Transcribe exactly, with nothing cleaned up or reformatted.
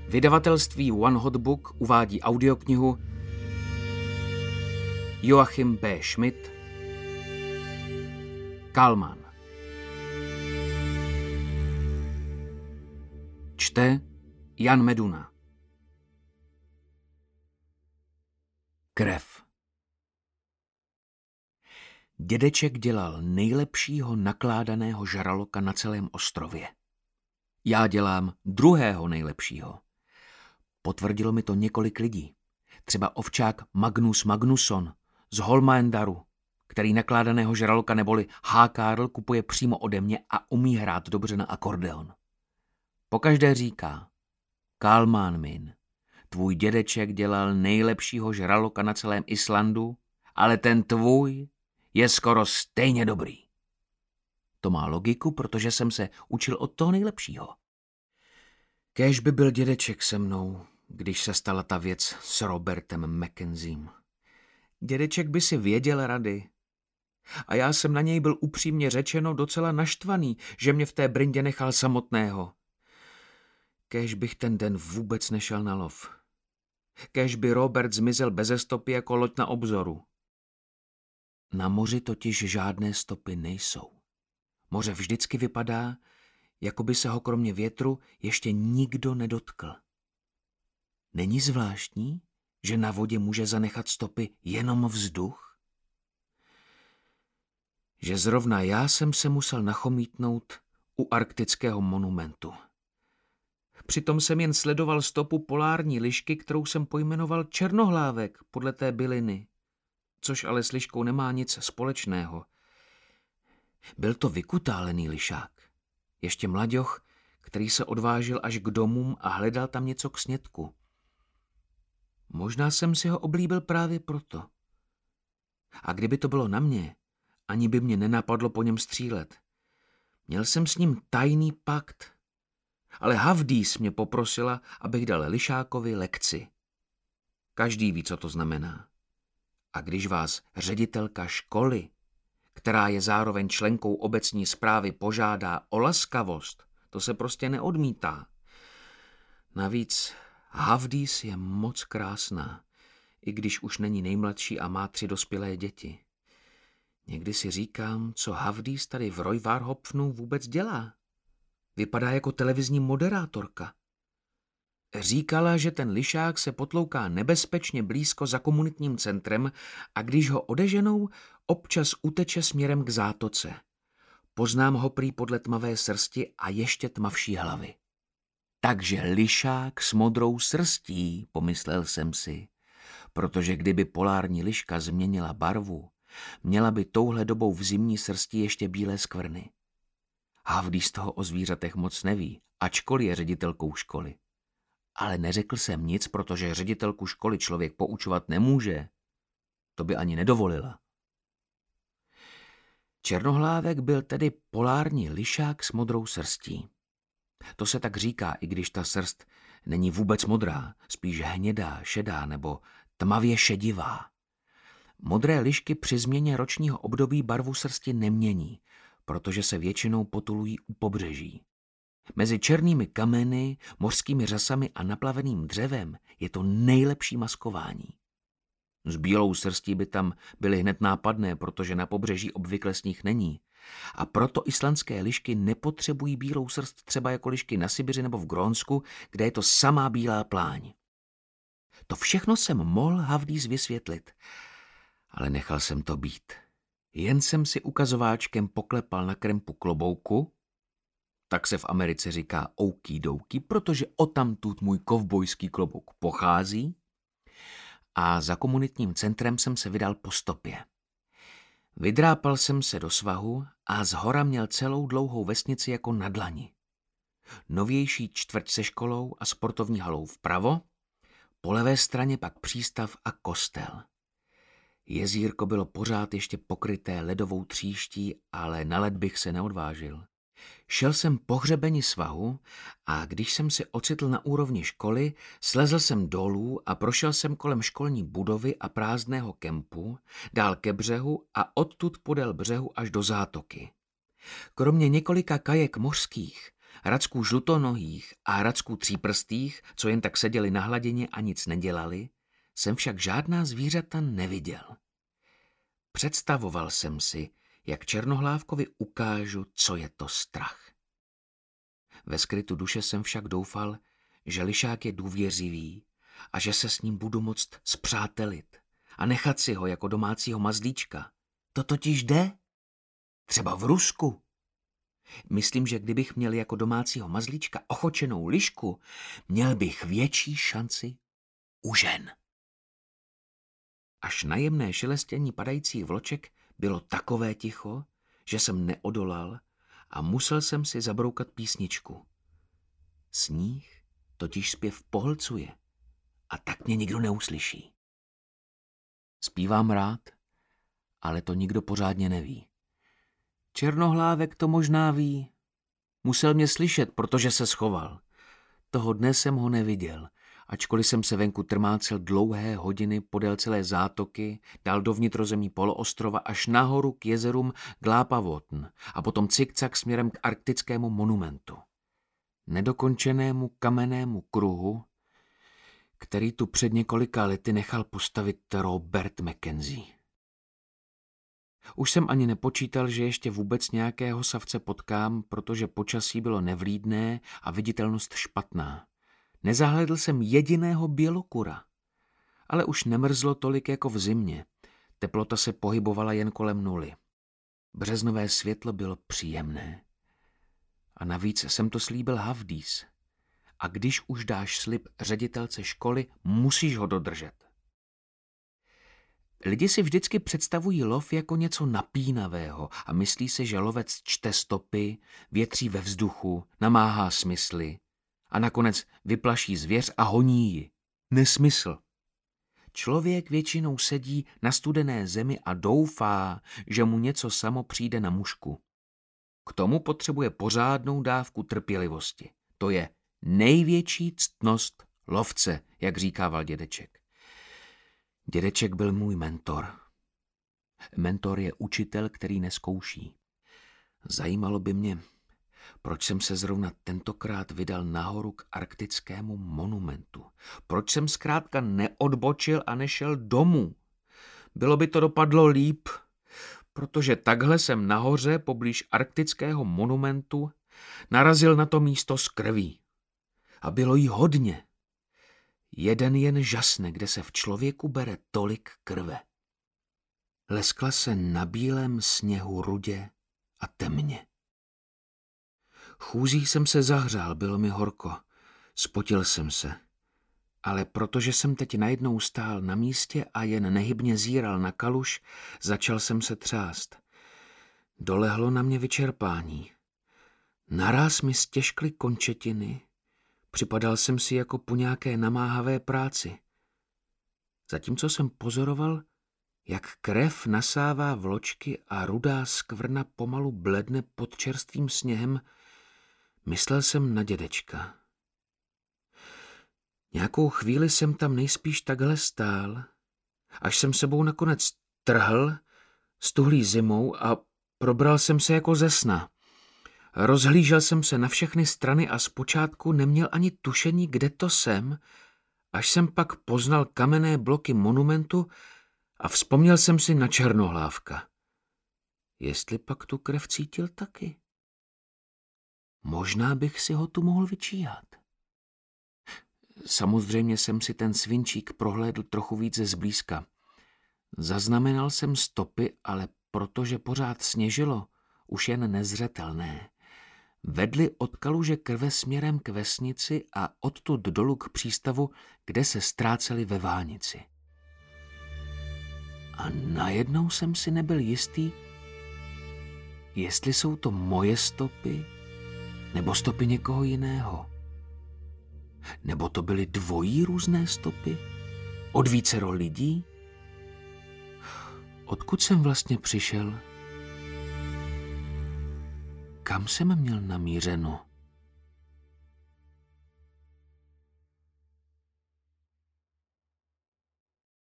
Vydavatelství One Hot Book uvádí audioknihu Joachim B. Schmidt Kálmán. Čte Jan Meduna. Krev. Dědeček dělal nejlepšího nakládaného žraloka na celém ostrově. Já dělám druhého nejlepšího. Potvrdilo mi to několik lidí. Třeba ovčák Magnus Magnusson z Holmaendaru, který nakládaného žraloka neboli H. Karl kupuje přímo ode mě a umí hrát dobře na akordeon. Pokaždé říká: Kálmán min, tvůj dědeček dělal nejlepšího žraloka na celém Islandu, ale ten tvůj je skoro stejně dobrý. To má logiku, protože jsem se učil od toho nejlepšího. Kéž by byl dědeček se mnou, když se stala ta věc s Robertem Mackenziem. Dědeček by si věděl rady. A já jsem na něj byl upřímně řečeno docela naštvaný, že mě v té brindě nechal samotného. Kéž bych ten den vůbec nešel na lov. Kéž by Robert zmizel beze stopy jako loď na obzoru. Na moři totiž žádné stopy nejsou. Moře vždycky vypadá, jako by se ho kromě větru ještě nikdo nedotkl. Není zvláštní, že na vodě může zanechat stopy jenom vzduch? Že zrovna já jsem se musel nachomítnout u arktického monumentu. Přitom jsem jen sledoval stopu polární lišky, kterou jsem pojmenoval Černohlávek podle té byliny, což ale s liškou nemá nic společného. Byl to vykutálený lišák, ještě mlaďoch, který se odvážil až k domům a hledal tam něco k snědku. Možná jsem si ho oblíbil právě proto. A kdyby to bylo na mě, ani by mě nenapadlo po něm střílet. Měl jsem s ním tajný pakt, ale Havdís mě poprosila, abych dal lišákovi lekci. Každý ví, co to znamená. A když vás ředitelka školy, která je zároveň členkou obecní správy, požádá o laskavost, to se prostě neodmítá. Navíc Havdís je moc krásná, i když už není nejmladší a má tři dospělé děti. Někdy si říkám, co Havdís tady v Rojvarhopfnu vůbec dělá. Vypadá jako televizní moderátorka. Říkala, že ten lišák se potlouká nebezpečně blízko za komunitním centrem a když ho odeženou, občas uteče směrem k zátoce. Poznám ho prý podle tmavé srsti a ještě tmavší hlavy. Takže lišák s modrou srstí, pomyslel jsem si, protože kdyby polární liška změnila barvu, měla by touhle dobou v zimní srsti ještě bílé skvrny. Havdís toho o zvířatech moc neví, ačkoliv je ředitelkou školy. Ale neřekl jsem nic, protože ředitelku školy člověk poučovat nemůže. To by ani nedovolila. Černohlávek byl tedy polární lišák s modrou srstí. To se tak říká, i když ta srst není vůbec modrá, spíš hnědá, šedá nebo tmavě šedivá. Modré lišky při změně ročního období barvu srsti nemění, protože se většinou potulují u pobřeží. Mezi černými kameny, mořskými řasami a naplaveným dřevem je to nejlepší maskování. S bílou srstí by tam byly hned nápadné, protože na pobřeží obvykle sníh není. A proto islandské lišky nepotřebují bílou srst třeba jako lišky na Sibiři nebo v Grónsku, kde je to samá bílá pláň. To všechno jsem mohl Havdís vysvětlit, ale nechal jsem to být. Jen jsem si ukazováčkem poklepal na krempu klobouku, tak se v Americe říká okýdouky, protože odtamtud můj kovbojský klobouk pochází, a za komunitním centrem jsem se vydal po stopě. Vydrápal jsem se do svahu a zhora měl celou dlouhou vesnici jako na dlani. Novější čtvrť se školou a sportovní halou vpravo, po levé straně pak přístav a kostel. Jezírko bylo pořád ještě pokryté ledovou tříští, ale na led bych se neodvážil. Šel jsem po hřebeni svahu a když jsem se ocitl na úrovni školy, slezl jsem dolů a prošel jsem kolem školní budovy a prázdného kempu, dál ke břehu a odtud podél břehu až do zátoky. Kromě několika kajek mořských racků žlutonohých a racků tříprstých, co jen tak seděli na hladině a nic nedělali, jsem však žádná zvířata neviděl. Představoval jsem si, jak Černohlávkovi ukážu, co je to strach. Ve skrytu duše jsem však doufal, že lišák je důvěřivý a že se s ním budu moct spřátelit a nechat si ho jako domácího mazlíčka. To totiž jde. Třeba v Rusku. Myslím, že kdybych měl jako domácího mazlíčka ochočenou lišku, měl bych větší šanci u žen. Až na jemné šelestění padajících vloček bylo takové ticho, že jsem neodolal a musel jsem si zabroukat písničku. Sníh totiž zpěv pohlcuje a tak mě nikdo neuslyší. Zpívám rád, ale to nikdo pořádně neví. Černohlávek to možná ví. Musel mě slyšet, protože se schoval. Toho dne jsem ho neviděl, ačkoliv jsem se venku trmácel dlouhé hodiny podél celé zátoky, dál do vnitrozemí poloostrova až nahoru k jezerům Glápavotn a potom cikcak směrem k arktickému monumentu. Nedokončenému kamennému kruhu, který tu před několika lety nechal postavit Robert Mackenzie. Už jsem ani nepočítal, že ještě vůbec nějakého savce potkám, protože počasí bylo nevlídné a viditelnost špatná. Nezahledl jsem jediného bělokura, ale už nemrzlo tolik jako v zimě. Teplota se pohybovala jen kolem nuly. Březnové světlo bylo příjemné. A navíc jsem to slíbil Havdís. A když už dáš slib ředitelce školy, musíš ho dodržet. Lidi si vždycky představují lov jako něco napínavého a myslí si, že lovec čte stopy, větří ve vzduchu, namáhá smysly a nakonec vyplaší zvěř a honí ji. Nesmysl. Člověk většinou sedí na studené zemi a doufá, že mu něco samo přijde na mušku. K tomu potřebuje pořádnou dávku trpělivosti. To je největší ctnost lovce, jak říkával dědeček. Dědeček byl můj mentor. Mentor je učitel, který nezkouší. Zajímalo by mě, proč jsem se zrovna tentokrát vydal nahoru k arktickému monumentu. Proč jsem zkrátka neodbočil a nešel domů. Bylo by to dopadlo líp, protože takhle jsem nahoře poblíž arktického monumentu narazil na to místo s krví. A bylo jí hodně. Jeden jen žasne, kde se v člověku bere tolik krve. Leskla se na bílém sněhu rudě a temně. Chůzí jsem se zahřál, bylo mi horko. Spotil jsem se. Ale protože jsem teď najednou stál na místě a jen nehybně zíral na kaluž, začal jsem se třást. Dolehlo na mě vyčerpání. Naráz mi stěžkly končetiny. Připadal jsem si jako po nějaké namáhavé práci. Zatímco jsem pozoroval, jak krev nasává vločky a rudá skvrna pomalu bledne pod čerstvým sněhem, myslel jsem na dědečka. Nějakou chvíli jsem tam nejspíš takhle stál, až jsem sebou nakonec trhl, stuhlý zimou a probral jsem se jako ze sna. Rozhlížel jsem se na všechny strany a zpočátku neměl ani tušení, kde to jsem, až jsem pak poznal kamenné bloky monumentu a vzpomněl jsem si na Černohlávka. Jestli pak tu krev cítil taky? Možná bych si ho tu mohl vyčíhat. Samozřejmě jsem si ten svinčík prohlédl trochu více zblízka. Zaznamenal jsem stopy, ale protože pořád sněžilo, už jen nezřetelné. Vedli od kaluže krve směrem k vesnici a odtud dolů k přístavu, kde se ztráceli ve Vánici. A najednou jsem si nebyl jistý, jestli jsou to moje stopy, nebo stopy někoho jiného. Nebo to byly dvojí různé stopy? Od vícero lidí? Odkud jsem vlastně přišel? Kam jsem měl namířeno?